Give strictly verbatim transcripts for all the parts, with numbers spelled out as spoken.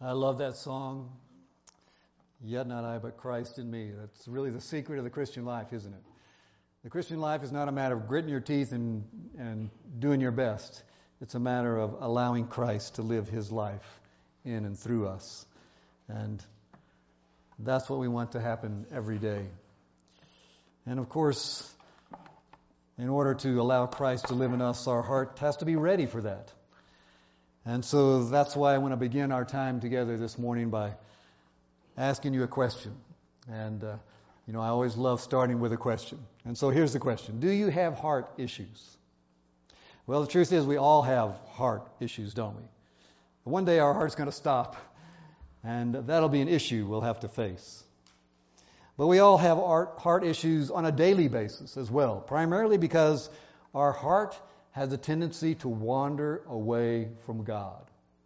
I love that song, Yet Not I, But Christ in Me. That's really the secret of the Christian life, isn't it? The Christian life is not a matter of gritting your teeth and, and doing your best. It's a matter of allowing Christ to live His life in and through us. And that's what we want to happen every day. And of course, in order to allow Christ to live in us, our heart has to be ready for that. And so that's why I want to begin our time together this morning by asking you a question. And, uh, you know, I always love starting with a question. And so here's the question. Do you have heart issues? Well, the truth is we all have heart issues, don't we? One day our heart's going to stop, and that'll be an issue we'll have to face. But we all have heart issues on a daily basis as well, primarily because our heart has a tendency to wander away from God.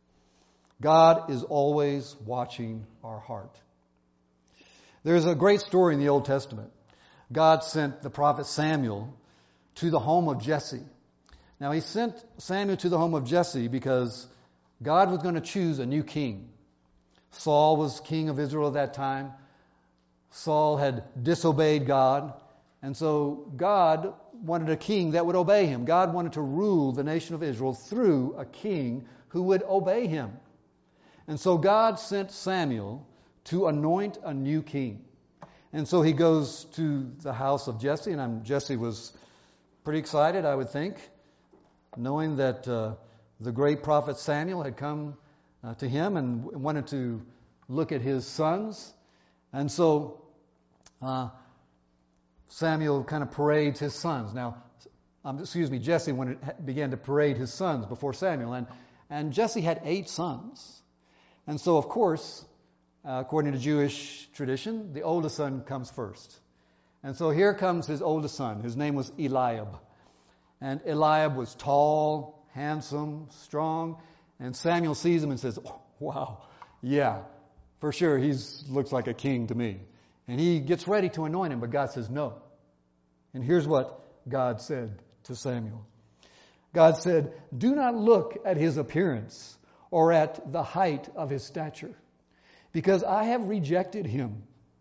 God is always watching our heart. There's a great story in the Old Testament. God sent the prophet Samuel to the home of Jesse. Now, he sent Samuel to the home of Jesse because God was going to choose a new king. Saul was king of Israel at that time. Saul had disobeyed God. And so God wanted a king that would obey him. God wanted to rule the nation of Israel through a king who would obey him. And so God sent Samuel to anoint a new king. And so he goes to the house of Jesse, and I'm, Jesse was pretty excited, I would think, knowing that uh, the great prophet Samuel had come uh, to him and wanted to look at his sons. And so uh, Samuel kind of parades his sons. Now, um, excuse me, Jesse wanted, began to parade his sons before Samuel. And, and Jesse had eight sons. And so, of course, uh, according to Jewish tradition, the oldest son comes first. And so here comes his oldest son. His name was Eliab. And Eliab was tall, handsome, strong. And Samuel sees him and says, oh, wow, yeah, for sure, he looks like a king to me. And he gets ready to anoint him, but God says no. And here's what God said to Samuel. God said, do not look at his appearance or at the height of his stature, because I have rejected him.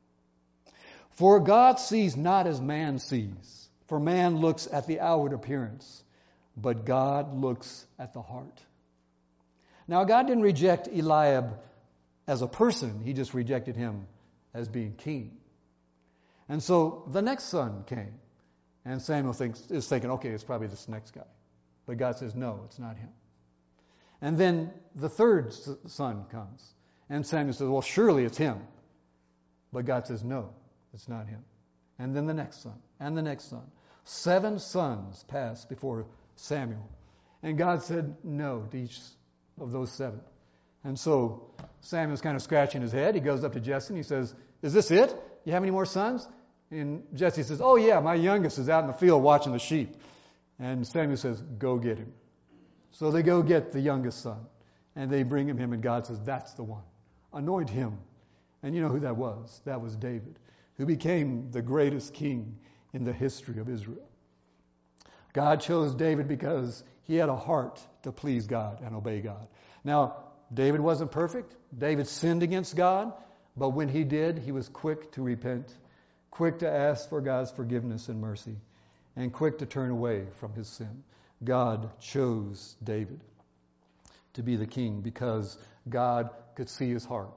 For God sees not as man sees, for man looks at the outward appearance, but God looks at the heart. Now, God didn't reject Eliab as a person, he just rejected him as being king. And so the next son came, and Samuel thinks, is thinking, okay, it's probably this next guy. But God says, no, it's not him. And then the third son comes, and Samuel says, well, surely it's him. But God says, no, it's not him. And then the next son, and the next son. Seven sons passed before Samuel. And God said no to each of those seven. And so Samuel's kind of scratching his head. He goes up to Jesse and he says, is this it? You have any more sons? And Jesse says, oh yeah, my youngest is out in the field watching the sheep. And Samuel says, go get him. So they go get the youngest son. And they bring him him, and God says, that's the one. Anoint him. And you know who that was? That was David, who became the greatest king in the history of Israel. God chose David because he had a heart to please God and obey God. Now, David wasn't perfect. David sinned against God. But when he did, he was quick to repent, quick to ask for God's forgiveness and mercy, and quick to turn away from his sin. God chose David to be the king because God could see his heart.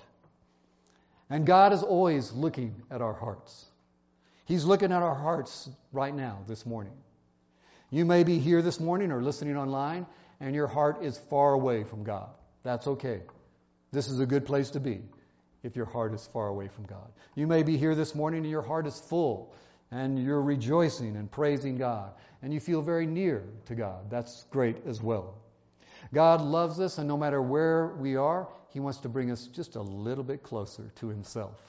And God is always looking at our hearts. He's looking at our hearts right now, this morning. You may be here this morning or listening online, and your heart is far away from God. That's okay. This is a good place to be if your heart is far away from God. You may be here this morning and your heart is full, and you're rejoicing and praising God, and you feel very near to God. That's great as well. God loves us, and no matter where we are, He wants to bring us just a little bit closer to Himself.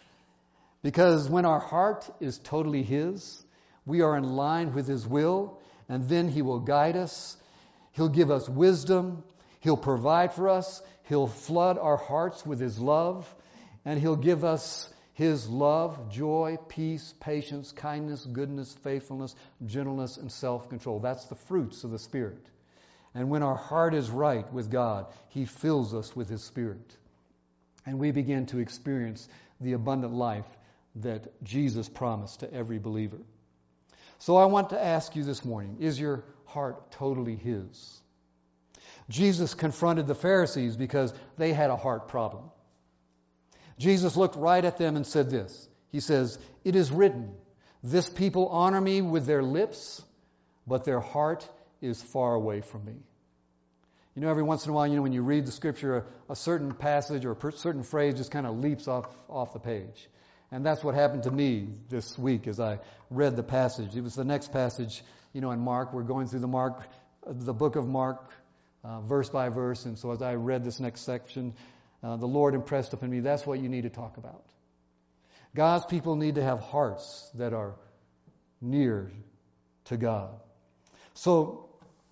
Because when our heart is totally His, we are in line with His will, and then He will guide us. He'll give us wisdom. He'll provide for us. He'll flood our hearts with His love, and He'll give us His love, joy, peace, patience, kindness, goodness, faithfulness, gentleness, and self-control. That's the fruits of the Spirit. And when our heart is right with God, He fills us with His Spirit. and we begin to experience the abundant life that Jesus promised to every believer. So I want to ask you this morning, is your heart totally His? Jesus confronted the Pharisees because they had a heart problem. Jesus looked right at them and said this. He says, "It is written, this people honor me with their lips, but their heart is far away from me." You know, every once in a while, you know, when you read the Scripture, a, a certain passage or a per- certain phrase just kind of leaps off, off the page. And that's what happened to me this week as I read the passage. It was the next passage, you know, in Mark. We're going through the Mark, the book of Mark, uh, verse by verse. And so as I read this next section, uh, the Lord impressed upon me, that's what you need to talk about. God's people need to have hearts that are near to God. So,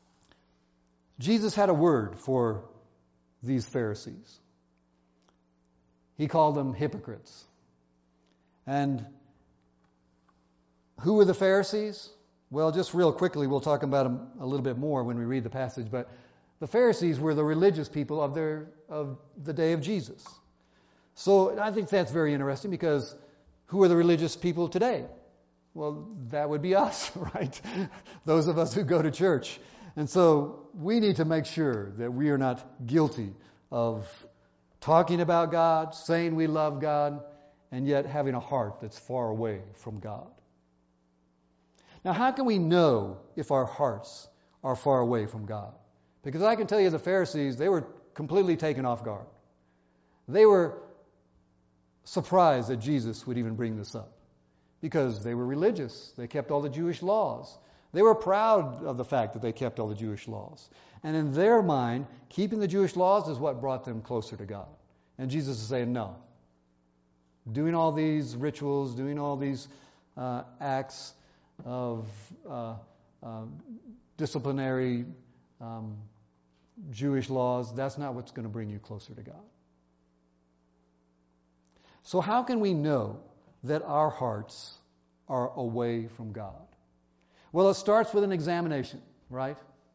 Jesus had a word for these Pharisees. He called them hypocrites. And who were the Pharisees? Well, just real quickly, we'll talk about them a little bit more when we read the passage, but the Pharisees were the religious people of their of the day of Jesus. So I think that's very interesting because who are the religious people today? Well, that would be us, right? Those of us who go to church. And so we need to make sure that we are not guilty of talking about God, saying we love God, and yet having a heart that's far away from God. Now, how can we know if our hearts are far away from God? Because I can tell you the Pharisees, they were completely taken off guard. They were surprised that Jesus would even bring this up because they were religious. They kept all the Jewish laws. They were proud of the fact that they kept all the Jewish laws. And in their mind, keeping the Jewish laws is what brought them closer to God. And Jesus is saying, no. Doing all these rituals, doing all these uh, acts of uh, uh, disciplinary um, Jewish laws, that's not what's going to bring you closer to God. So how can we know that our hearts are away from God? Well, it starts with an examination, right?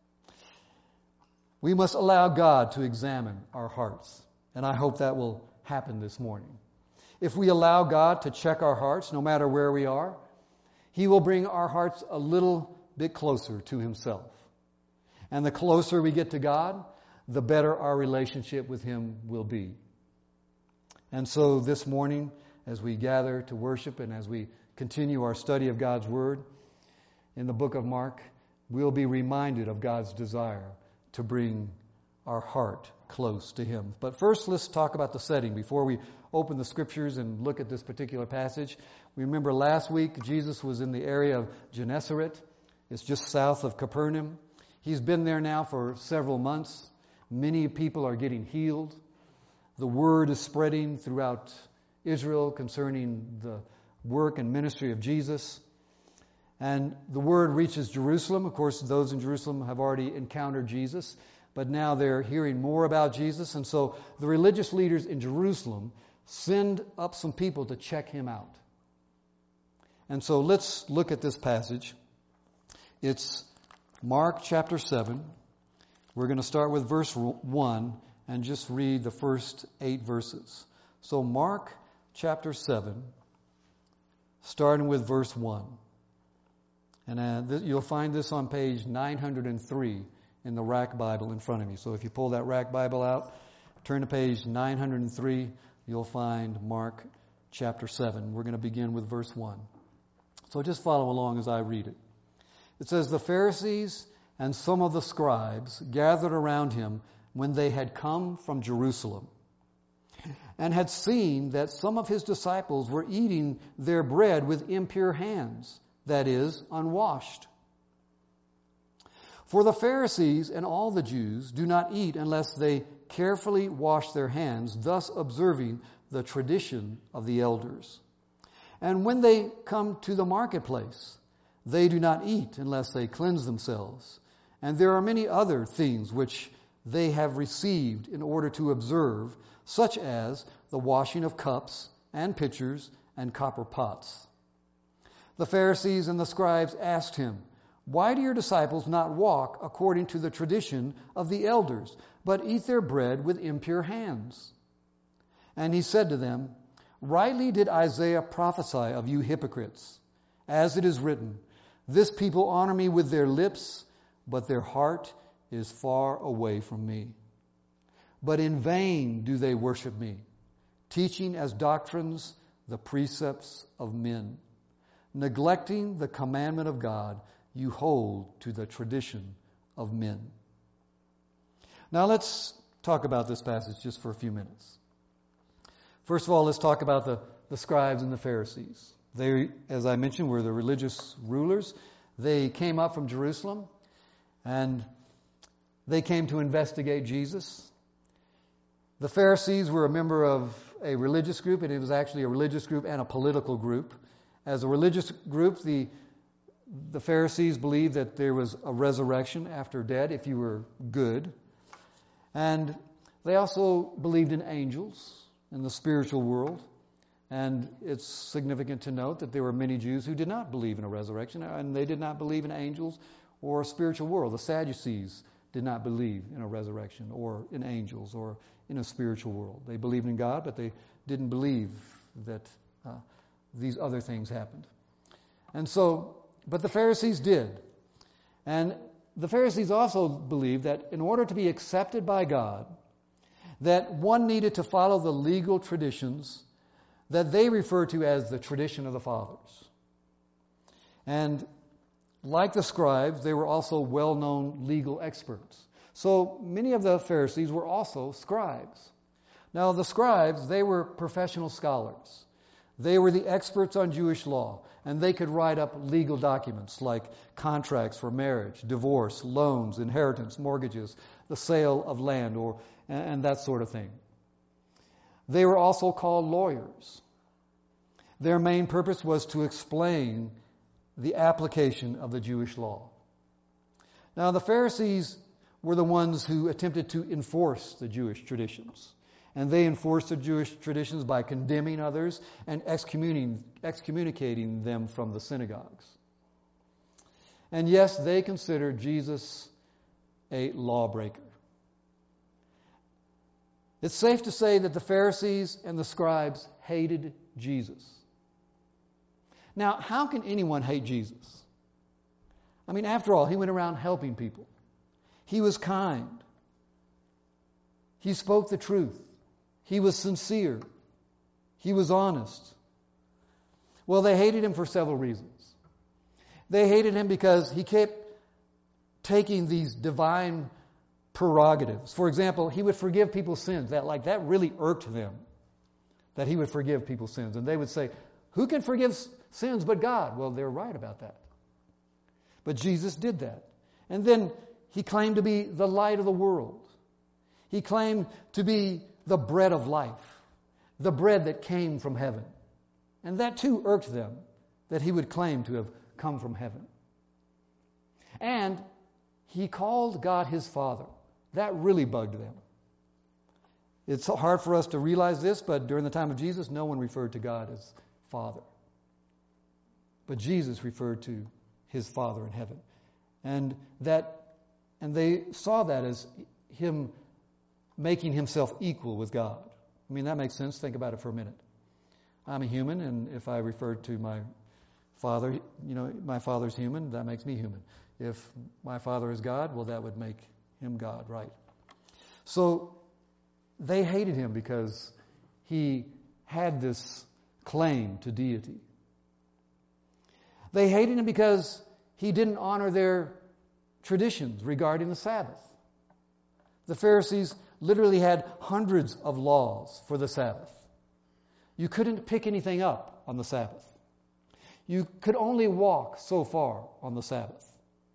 We must allow God to examine our hearts. And I hope that will happen this morning. If we allow God to check our hearts, no matter where we are, He will bring our hearts a little bit closer to Himself. And the closer we get to God, the better our relationship with Him will be. And so this morning, as we gather to worship and as we continue our study of God's Word, in the book of Mark, we'll be reminded of God's desire to bring our heart close to Him. But first, let's talk about the setting before we open the Scriptures and look at this particular passage. We remember last week Jesus was in the area of Gennesaret. It's just south of Capernaum. He's been there now for several months. Many people are getting healed. The word is spreading throughout Israel concerning the work and ministry of Jesus. And the word reaches Jerusalem. Of course, those in Jerusalem have already encountered Jesus, but now they're hearing more about Jesus. And so the religious leaders in Jerusalem send up some people to check Him out. And so let's look at this passage. It's Mark chapter seven. We're going to start with verse one and just read the first eight verses. So Mark chapter seven, starting with verse one. And uh, th- you'll find this on page nine hundred three in the Rack Bible in front of you. So if you pull that Rack Bible out, turn to page nine hundred three, you'll find Mark chapter seven. We're going to begin with verse one. So just follow along as I read it. It says, "The Pharisees and some of the scribes gathered around Him when they had come from Jerusalem and had seen that some of His disciples were eating their bread with impure hands, that is, unwashed. For the Pharisees and all the Jews do not eat unless they carefully wash their hands, thus observing the tradition of the elders. And when they come to the marketplace, they do not eat unless they cleanse themselves. And there are many other things which they have received in order to observe, such as the washing of cups and pitchers and copper pots. The Pharisees and the scribes asked Him, 'Why do your disciples not walk according to the tradition of the elders, but eat their bread with impure hands?' And he said to them, "Rightly did Isaiah prophesy of you hypocrites, as it is written, 'This people honor me with their lips, but their heart is far away from me. But in vain do they worship me, teaching as doctrines the precepts of men. Neglecting the commandment of God, you hold to the tradition of men.'" Now let's talk about this passage just for a few minutes. First of all, let's talk about the, the scribes and the Pharisees. They, as I mentioned, were the religious rulers. They came up from Jerusalem, and they came to investigate Jesus. The Pharisees were a member of a religious group, and it was actually a religious group and a political group. As a religious group, the, the Pharisees believed that there was a resurrection after death if you were good. And they also believed in angels in the spiritual world. And it's significant to note that there were many Jews who did not believe in a resurrection, and they did not believe in angels or a spiritual world. The Sadducees did not believe in a resurrection or in angels or in a spiritual world. They believed in God, but they didn't believe that uh, these other things happened. And so, but the Pharisees did. And the Pharisees also believed that in order to be accepted by God, that one needed to follow the legal traditions that they refer to as the tradition of the fathers. And like the scribes, they were also well-known legal experts. So many of the Pharisees were also scribes. Now the scribes, they were professional scholars. They were the experts on Jewish law, and they could write up legal documents like contracts for marriage, divorce, loans, inheritance, mortgages, the sale of land, or and that sort of thing. They were also called lawyers. Their main purpose was to explain the application of the Jewish law. Now the Pharisees were the ones who attempted to enforce the Jewish traditions. And they enforced the Jewish traditions by condemning others and excommunicating, excommunicating them from the synagogues. And yes, they considered Jesus a lawbreaker. It's safe to say that the Pharisees and the scribes hated Jesus. Now, how can anyone hate Jesus? I mean, after all, he went around helping people. He was kind. He spoke the truth. He was sincere. He was honest. Well, they hated him for several reasons. They hated him because he kept taking these divine prerogatives. For example, he would forgive people's sins. That like that really irked them, that he would forgive people's sins. And they would say, "Who can forgive sins but God?" Well, they're right about that. But Jesus did that. And then he claimed to be the light of the world. He claimed to be the bread of life, the bread that came from heaven. And that too irked them, that he would claim to have come from heaven. And he called God his Father. That really bugged them. It's hard for us to realize this, but during the time of Jesus, no one referred to God as Father. But Jesus referred to his Father in heaven. And that and they saw that as him making himself equal with God. I mean, that makes sense. Think about it for a minute. I'm a human, and if I refer to my father, you know, my father's human, that makes me human. If my father is God, well, that would make him God, right? So they hated him because he had this claim to deity. They hated him because he didn't honor their traditions regarding the Sabbath. The Pharisees literally had hundreds of laws for the Sabbath. You couldn't pick anything up on the Sabbath. You could only walk so far on the Sabbath.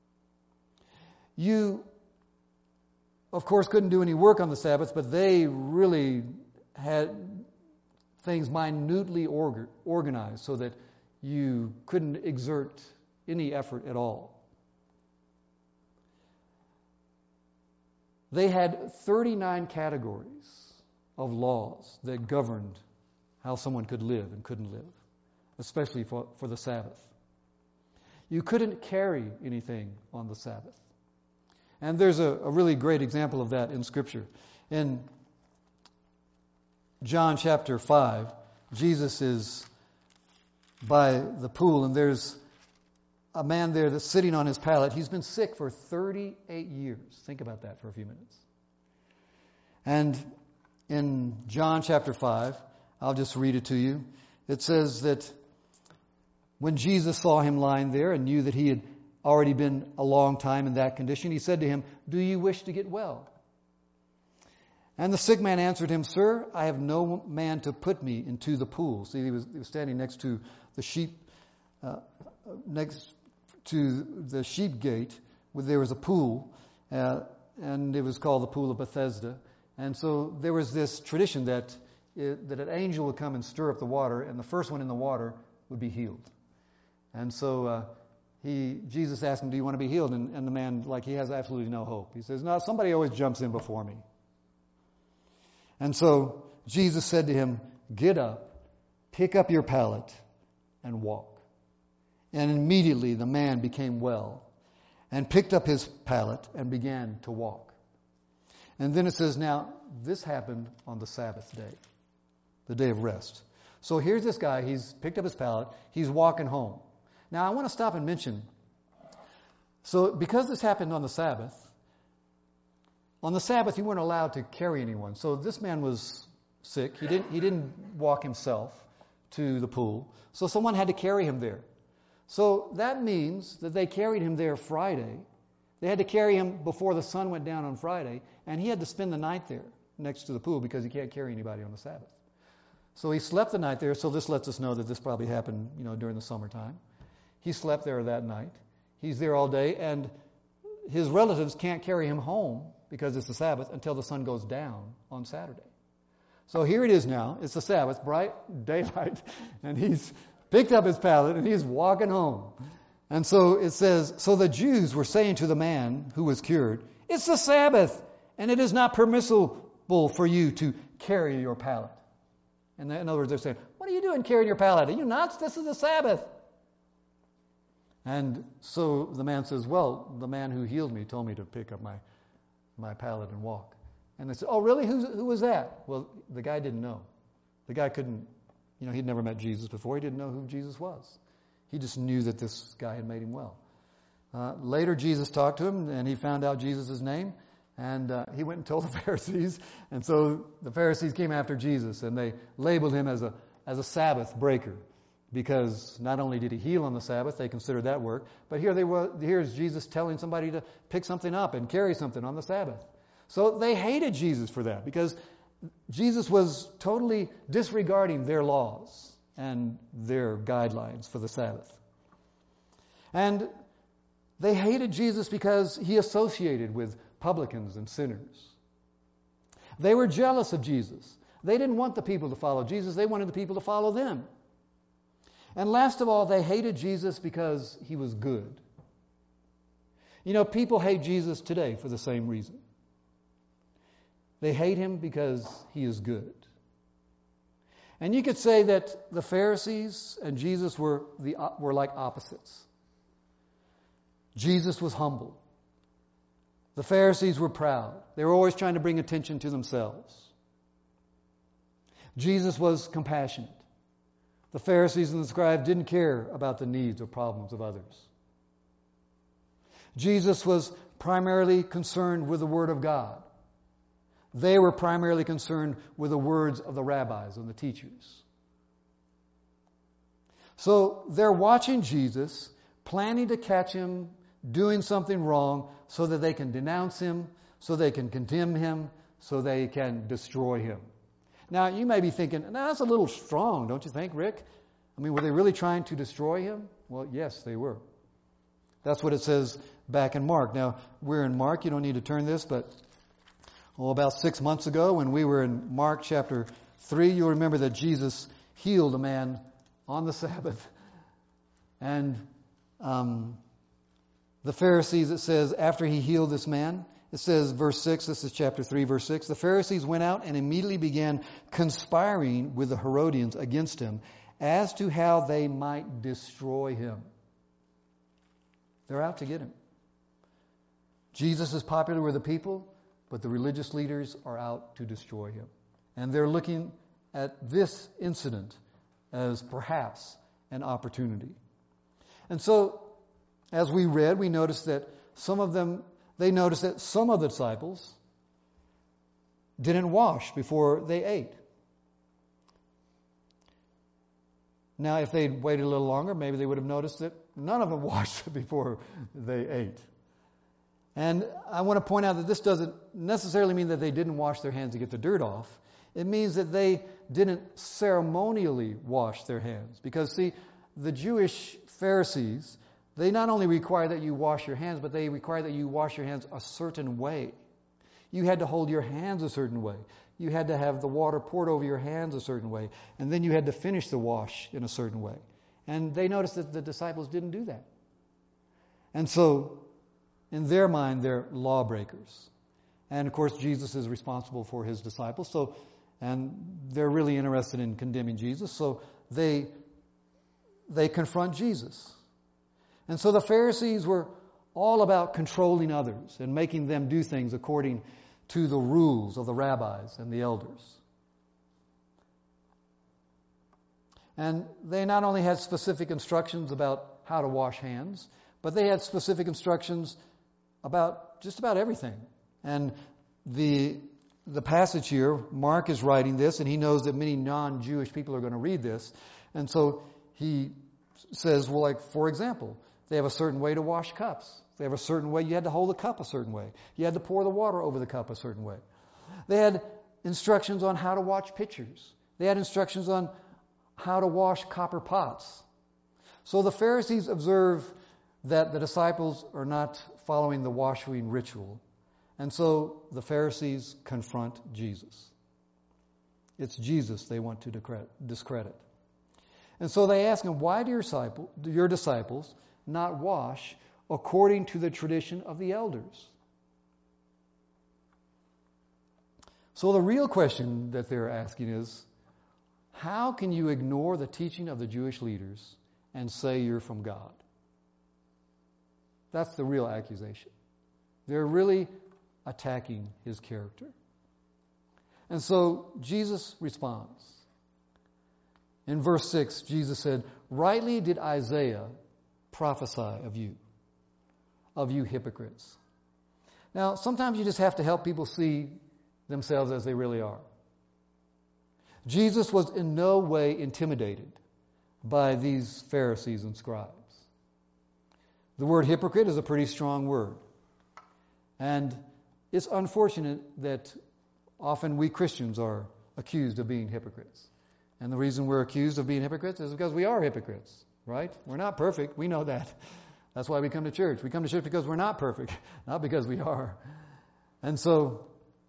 You, of course, couldn't do any work on the Sabbath, but they really had things minutely orga- organized so that you couldn't exert any effort at all. They had thirty-nine categories of laws that governed how someone could live and couldn't live, especially for, for the Sabbath. You couldn't carry anything on the Sabbath. And there's a, a really great example of that in Scripture. In John chapter five, Jesus is by the pool, and there's a man there that's sitting on his pallet. He's been sick for thirty-eight years. Think about that for a few minutes. And in John chapter five, I'll just read it to you. It says that when Jesus saw him lying there and knew that he had already been a long time in that condition, he said to him, "Do you wish to get well?" And the sick man answered him, "Sir, I have no man to put me into the pool." See, he was, he was standing next to the sheep, uh, next to the sheep gate, where there was a pool, uh, and it was called the Pool of Bethesda. And so there was this tradition that it, that an angel would come and stir up the water, and the first one in the water would be healed. And so uh, he, Jesus asked him, "Do you want to be healed?" And, and the man, like, he has absolutely no hope. He says, "No, somebody always jumps in before me." And so Jesus said to him, "Get up, pick up your pallet, and walk." And immediately the man became well and picked up his pallet and began to walk. And then it says, now, this happened on the Sabbath day, the day of rest. So here's this guy, he's picked up his pallet, he's walking home. Now I want to stop and mention, so because this happened on the Sabbath, on the Sabbath you weren't allowed to carry anyone. So this man was sick, he didn't, he didn't walk himself to the pool, so someone had to carry him there. So that means that they carried him there Friday. They had to carry him before the sun went down on Friday, and he had to spend the night there next to the pool because he can't carry anybody on the Sabbath. So he slept the night there, so this lets us know that this probably happened, you know, during the summertime. He slept there that night. He's there all day, and his relatives can't carry him home because it's the Sabbath until the sun goes down on Saturday. So here it is now. It's the Sabbath, bright daylight, and he's picked up his pallet and he's walking home. And so it says, so the Jews were saying to the man who was cured, "It's the Sabbath, and it is not permissible for you to carry your pallet." And in other words, they're saying, "What are you doing carrying your pallet? Are you nuts? This is the Sabbath." And so the man says, "Well, the man who healed me told me to pick up my, my pallet and walk." And they said, "Oh, really? Who, who was that?" Well, the guy didn't know. The guy couldn't, you know, he'd never met Jesus before. He didn't know who Jesus was. He just knew that this guy had made him well. Uh, later, Jesus talked to him, and he found out Jesus' name, and uh, he went and told the Pharisees. And so the Pharisees came after Jesus, and they labeled him as a as a Sabbath breaker, because not only did he heal on the Sabbath, they considered that work, but here they were. Here's Jesus telling somebody to pick something up and carry something on the Sabbath. So they hated Jesus for that, because Jesus was totally disregarding their laws and their guidelines for the Sabbath. And they hated Jesus because he associated with publicans and sinners. They were jealous of Jesus. They didn't want the people to follow Jesus. They wanted the people to follow them. And last of all, they hated Jesus because he was good. You know, people hate Jesus today for the same reason. They hate him because he is good. And you could say that the Pharisees and Jesus were the were like opposites. Jesus was humble. The Pharisees were proud. They were always trying to bring attention to themselves. Jesus was compassionate. The Pharisees and the scribes didn't care about the needs or problems of others. Jesus was primarily concerned with the Word of God. They were primarily concerned with the words of the rabbis and the teachers. So they're watching Jesus, planning to catch him doing something wrong so that they can denounce him, so they can condemn him, so they can destroy him. Now, you may be thinking, "Now, that's a little strong, don't you think, Rick? I mean, were they really trying to destroy him?" Well, yes, they were. That's what it says back in Mark. Now, we're in Mark. You don't need to turn this, but oh, about six months ago when we were in Mark chapter three, you'll remember that Jesus healed a man on the Sabbath. And um, the Pharisees, it says, after he healed this man, it says, verse six, this is chapter three, verse six, the Pharisees went out and immediately began conspiring with the Herodians against him as to how they might destroy him. They're out to get him. Jesus is popular with the people, but the religious leaders are out to destroy him. And they're looking at this incident as perhaps an opportunity. And so, as we read, we noticed that some of them, they noticed that some of the disciples didn't wash before they ate. Now, if they'd waited a little longer, maybe they would have noticed that none of them washed before they ate. And I want to point out that this doesn't necessarily mean that they didn't wash their hands to get the dirt off. It means that they didn't ceremonially wash their hands. Because, see, the Jewish Pharisees, they not only require that you wash your hands, but they require that you wash your hands a certain way. You had to hold your hands a certain way. You had to have the water poured over your hands a certain way. And then you had to finish the wash in a certain way. And they noticed that the disciples didn't do that. And so, in their mind, they're lawbreakers. And of course, Jesus is responsible for his disciples. So, and they're really interested in condemning Jesus. So they, they confront Jesus. And so the Pharisees were all about controlling others and making them do things according to the rules of the rabbis and the elders. And they not only had specific instructions about how to wash hands, but they had specific instructions about just about everything. And the the passage here, Mark is writing this, and he knows that many non-Jewish people are going to read this. And so he says, well, like, for example, they have a certain way to wash cups. They have a certain way. You had to hold the cup a certain way. You had to pour the water over the cup a certain way. They had instructions on how to wash pitchers. They had instructions on how to wash copper pots. So the Pharisees observe that the disciples are not following the washing ritual. And so the Pharisees confront Jesus. It's Jesus they want to discredit. And so they ask him, why do your disciples, your disciples not wash according to the tradition of the elders? So the real question that they're asking is, how can you ignore the teaching of the Jewish leaders and say you're from God? That's the real accusation. They're really attacking his character. And so Jesus responds. In verse six, Jesus said, rightly did Isaiah prophesy of you, of you hypocrites. Now, sometimes you just have to help people see themselves as they really are. Jesus was in no way intimidated by these Pharisees and scribes. The word hypocrite is a pretty strong word. And it's unfortunate that often we Christians are accused of being hypocrites. And the reason we're accused of being hypocrites is because we are hypocrites, right? We're not perfect. We know that. That's why we come to church. We come to church because we're not perfect, not because we are. And so,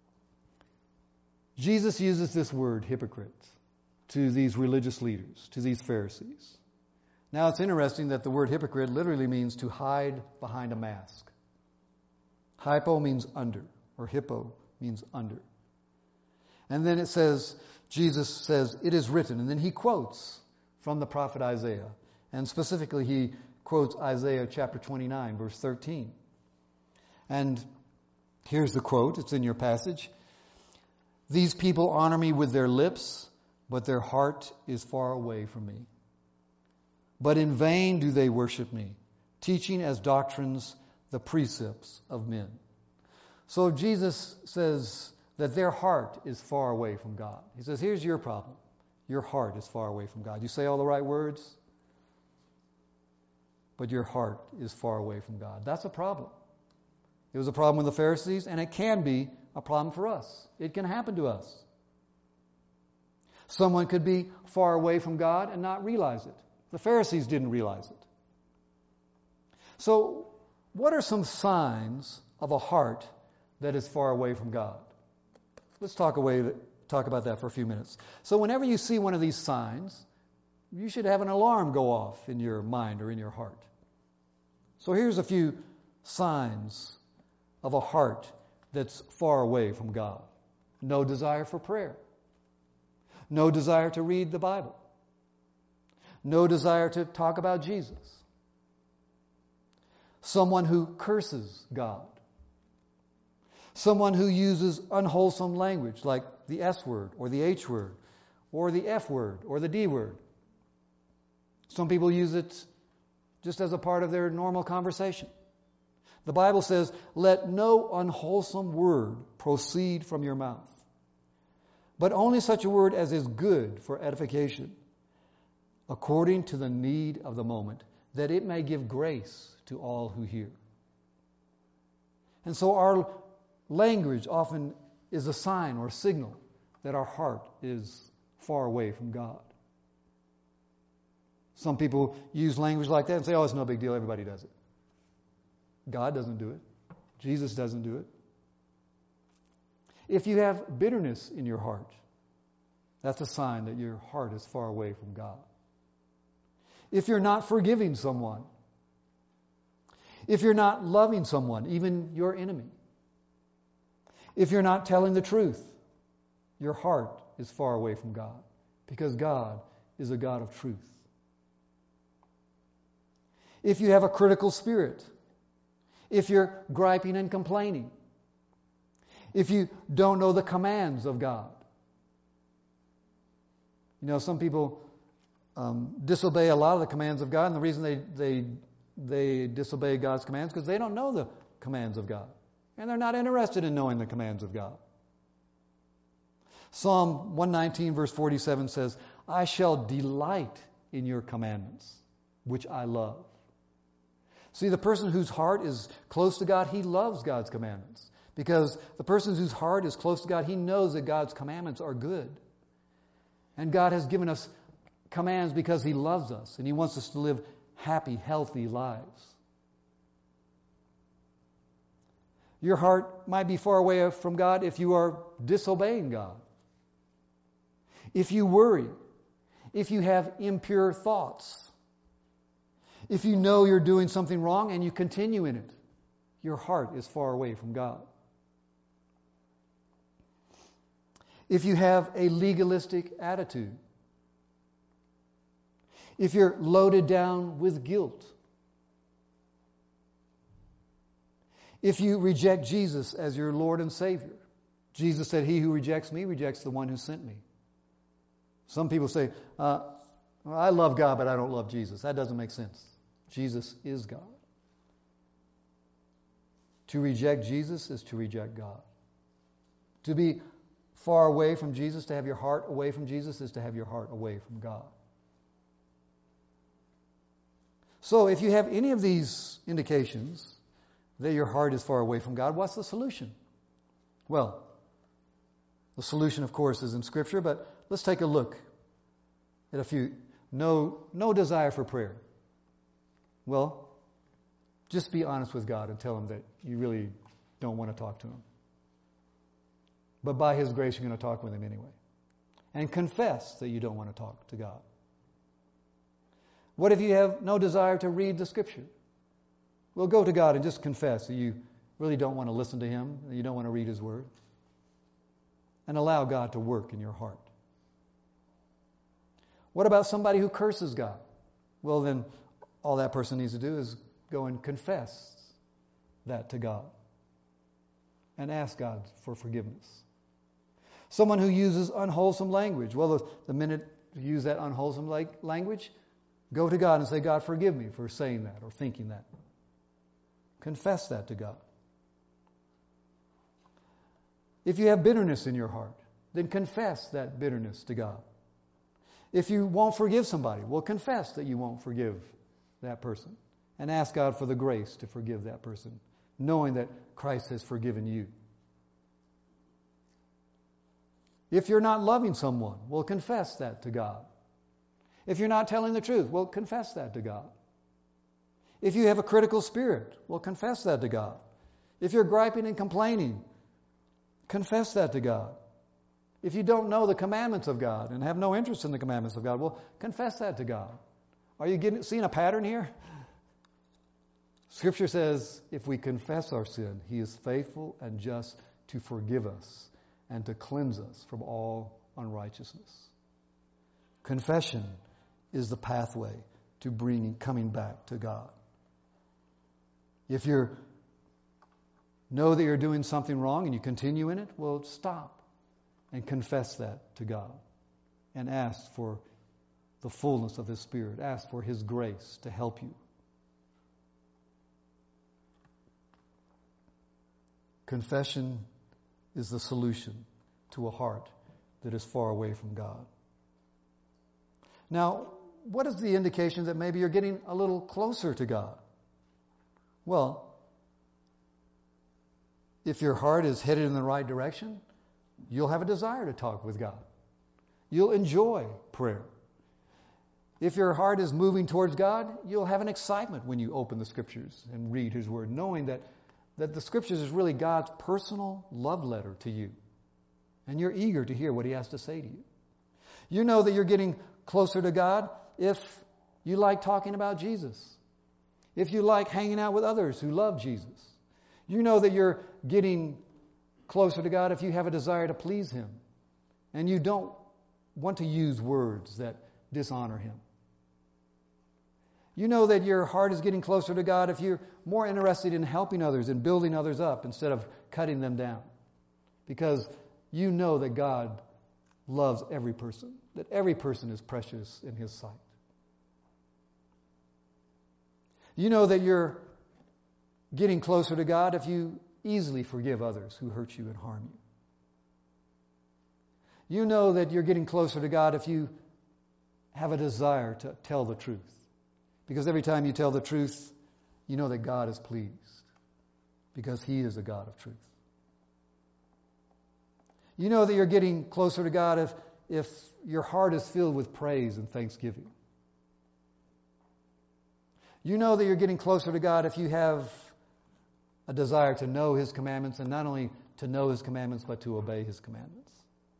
Jesus uses this word, hypocrite, to these religious leaders, to these Pharisees. Now, it's interesting that the word hypocrite literally means to hide behind a mask. Hypo means under, or hippo means under. And then it says, Jesus says, it is written. And then he quotes from the prophet Isaiah. And specifically, he quotes Isaiah chapter twenty-nine, verse thirteen. And here's the quote. It's in your passage. These people honor me with their lips, but their heart is far away from me. But in vain do they worship me, teaching as doctrines the precepts of men. So Jesus says that their heart is far away from God. He says, here's your problem. Your heart is far away from God. You say all the right words, but your heart is far away from God. That's a problem. It was a problem with the Pharisees, and it can be a problem for us. It can happen to us. Someone could be far away from God and not realize it. The Pharisees didn't realize it. So, what are some signs of a heart that is far away from God? Let's talk away, talk about that for a few minutes. So whenever you see one of these signs, you should have an alarm go off in your mind or in your heart. So here's a few signs of a heart that's far away from God. No desire for prayer. No desire to read the Bible. No desire to talk about Jesus. Someone who curses God. Someone who uses unwholesome language like the S word or the H word or the F word or the D word. Some people use it just as a part of their normal conversation. The Bible says, let no unwholesome word proceed from your mouth, but only such a word as is good for edification, according to the need of the moment, that it may give grace to all who hear. And so our language often is a sign or a signal that our heart is far away from God. Some people use language like that and say, oh, it's no big deal, everybody does it. God doesn't do it. Jesus doesn't do it. If you have bitterness in your heart, that's a sign that your heart is far away from God. If you're not forgiving someone, if you're not loving someone, even your enemy, if you're not telling the truth, your heart is far away from God, because God is a God of truth. If you have a critical spirit, if you're griping and complaining, if you don't know the commands of God. You know, some people um, disobey a lot of the commands of God, and the reason they they they disobey God's commands is because they don't know the commands of God, and they're not interested in knowing the commands of God. Psalm one nineteen verse forty-seven says, I shall delight in your commandments, which I love. See, the person whose heart is close to God, he loves God's commandments. Because the person whose heart is close to God, he knows that God's commandments are good. And God has given us commands because he loves us, and he wants us to live happy, healthy lives. Your heart might be far away from God if you are disobeying God. If you worry, if you have impure thoughts, if you know you're doing something wrong and you continue in it, your heart is far away from God. If you have a legalistic attitude, if you're loaded down with guilt, if you reject Jesus as your Lord and Savior. Jesus said, he who rejects me rejects the one who sent me. Some people say, uh, well, I love God, but I don't love Jesus. That doesn't make sense. Jesus is God. To reject Jesus is to reject God. To be far away from Jesus, to have your heart away from Jesus, is to have your heart away from God. So if you have any of these indications that your heart is far away from God, what's the solution? Well, the solution, of course, is in Scripture, but let's take a look at a few. No, no desire for prayer. Well, just be honest with God and tell him that you really don't want to talk to him. But by his grace, you're going to talk with him anyway. And confess that you don't want to talk to God. What if you have no desire to read the Scripture? Well, go to God and just confess that you really don't want to listen to him, that you don't want to read his word. And allow God to work in your heart. What about somebody who curses God? Well, then all that person needs to do is go and confess that to God and ask God for forgiveness. Someone who uses unwholesome language. Well, the, the minute you use that unwholesome like, language, go to God and say, God, forgive me for saying that or thinking that. Confess that to God. If you have bitterness in your heart, then confess that bitterness to God. If you won't forgive somebody, well, confess that you won't forgive that person and ask God for the grace to forgive that person, knowing that Christ has forgiven you. If you're not loving someone, well, confess that to God. If you're not telling the truth, well, confess that to God. If you have a critical spirit, well, confess that to God. If you're griping and complaining, confess that to God. If you don't know the commandments of God and have no interest in the commandments of God, well, confess that to God. Are you getting, seeing a pattern here? Scripture says, if we confess our sin, he is faithful and just to forgive us and to cleanse us from all unrighteousness. Confession is the pathway to bringing, coming back to God. If you know that you're doing something wrong and you continue in it, well, stop and confess that to God. and ask for the fullness of His Spirit. Ask for His grace to help you. Confession is the solution to a heart that is far away from God. Now, what is the indication that maybe you're getting a little closer to God? Well, if your heart is headed in the right direction, you'll have a desire to talk with God. You'll enjoy prayer. If your heart is moving towards God, you'll have an excitement when you open the Scriptures and read His Word, knowing that, that the Scriptures is really God's personal love letter to you. And you're eager to hear what He has to say to you. You know that you're getting closer to God if you like talking about Jesus. If you like hanging out with others who love Jesus. You know that you're getting closer to God if you have a desire to please Him. And you don't want to use words that dishonor Him. You know that your heart is getting closer to God if you're more interested in helping others and building others up instead of cutting them down. Because you know that God loves every person, that every person is precious in His sight. You know that you're getting closer to God if you easily forgive others who hurt you and harm you. You know that you're getting closer to God if you have a desire to tell the truth. Because every time you tell the truth, you know that God is pleased. Because He is a God of truth. You know that you're getting closer to God if, if your heart is filled with praise and thanksgiving. You know that you're getting closer to God if you have a desire to know His commandments, and not only to know His commandments, but to obey His commandments.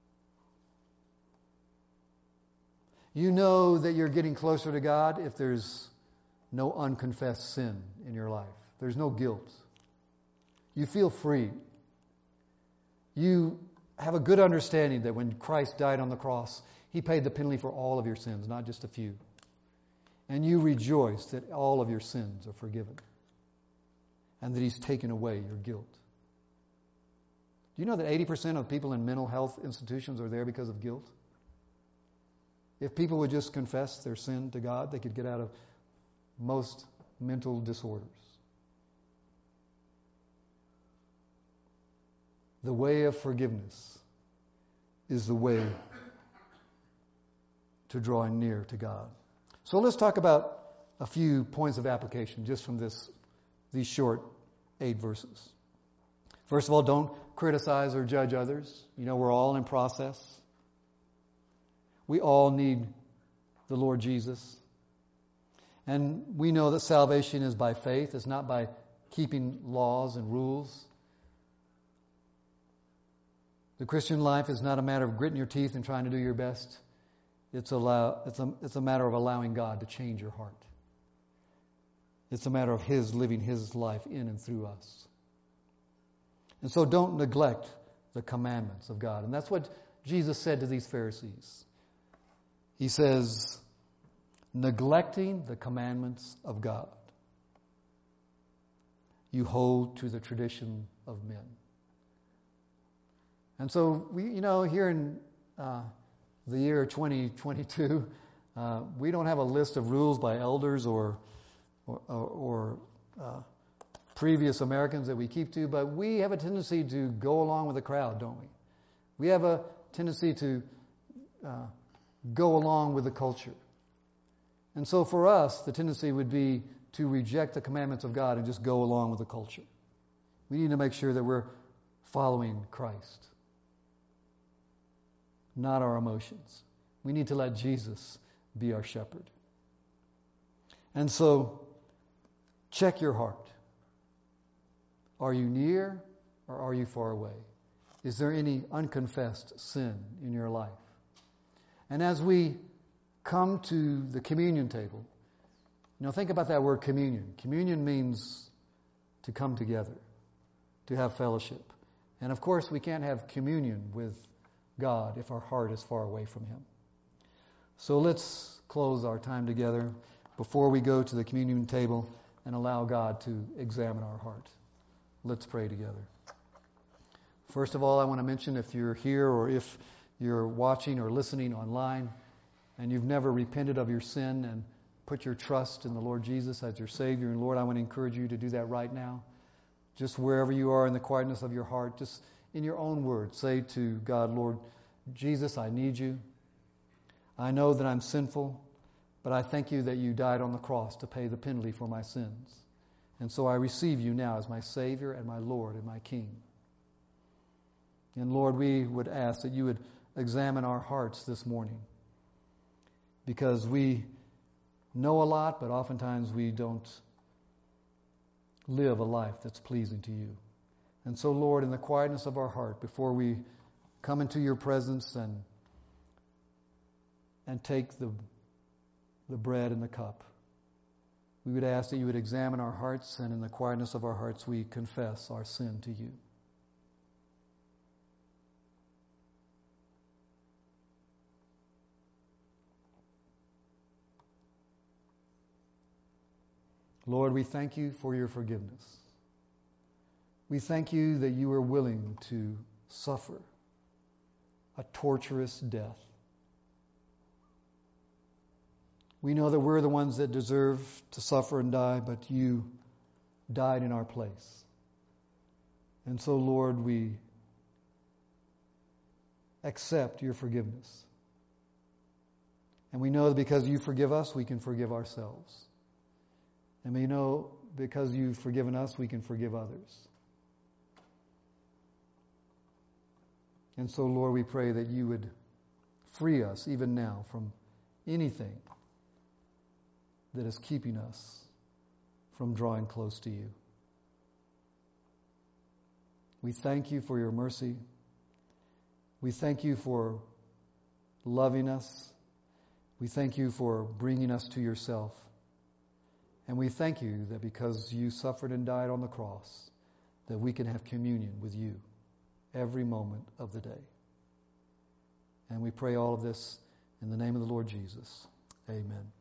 You know that you're getting closer to God if there's no unconfessed sin in your life. There's no guilt. You feel free. You have a good understanding that when Christ died on the cross, He paid the penalty for all of your sins, not just a few. And you rejoice that all of your sins are forgiven. And that He's taken away your guilt. Do you know that eighty percent of people in mental health institutions are there because of guilt? If people would just confess their sin to God, they could get out of most mental disorders. The way of forgiveness is the way to drawing near to God. So let's talk about a few points of application just from this these short eight verses. First of all, don't criticize or judge others. You know, we're all in process. We all need the Lord Jesus. And we know that salvation is by faith. It's not by keeping laws and rules. The Christian life is not a matter of gritting your teeth and trying to do your best. It's, allow, it's, a, it's a matter of allowing God to change your heart. It's a matter of His living His life in and through us. And so don't neglect the commandments of God. And that's what Jesus said to these Pharisees. He says, neglecting the commandments of God, you hold to the tradition of men. And so, we, you know, here in uh, the year twenty twenty-two, uh, we don't have a list of rules by elders or or, or uh, previous Americans that we keep to, but we have a tendency to go along with the crowd, don't we? We have a tendency to uh, go along with the culture. And so for us, the tendency would be to reject the commandments of God and just go along with the culture. We need to make sure that we're following Christ, not our emotions. We need to let Jesus be our shepherd. And so, check your heart. Are you near or are you far away? Is there any unconfessed sin in your life? And as we come to the communion table, you know, think about that word communion. Communion means to come together, to have fellowship. And of course, we can't have communion with God if our heart is far away from Him. So let's close our time together before we go to the communion table and allow God to examine our heart. Let's pray together. First of all, I want to mention, if you're here or if you're watching or listening online and you've never repented of your sin and put your trust in the Lord Jesus as your Savior and Lord, I want to encourage you to do that right now. Just wherever you are in the quietness of your heart, just in your own words, say to God, Lord Jesus, I need you. I know that I'm sinful, but I thank you that you died on the cross to pay the penalty for my sins. And so I receive you now as my Savior and my Lord and my King. And Lord, we would ask that you would examine our hearts this morning, because we know a lot, but oftentimes we don't live a life that's pleasing to you. And so, Lord, in the quietness of our heart, before we come into your presence and and take the the bread and the cup, we would ask that you would examine our hearts, and in the quietness of our hearts we confess our sin to you. Lord, we thank you for your forgiveness. We thank you that you are willing to suffer a torturous death. We know that we're the ones that deserve to suffer and die, but you died in our place. And so, Lord, we accept your forgiveness. And we know that because you forgive us, we can forgive ourselves. And we know because you've forgiven us, we can forgive others. And so, Lord, we pray that you would free us even now from anything that is keeping us from drawing close to you. We thank you for your mercy. We thank you for loving us. We thank you for bringing us to yourself. And we thank you that because you suffered and died on the cross, that we can have communion with you every moment of the day. And we pray all of this in the name of the Lord Jesus. Amen.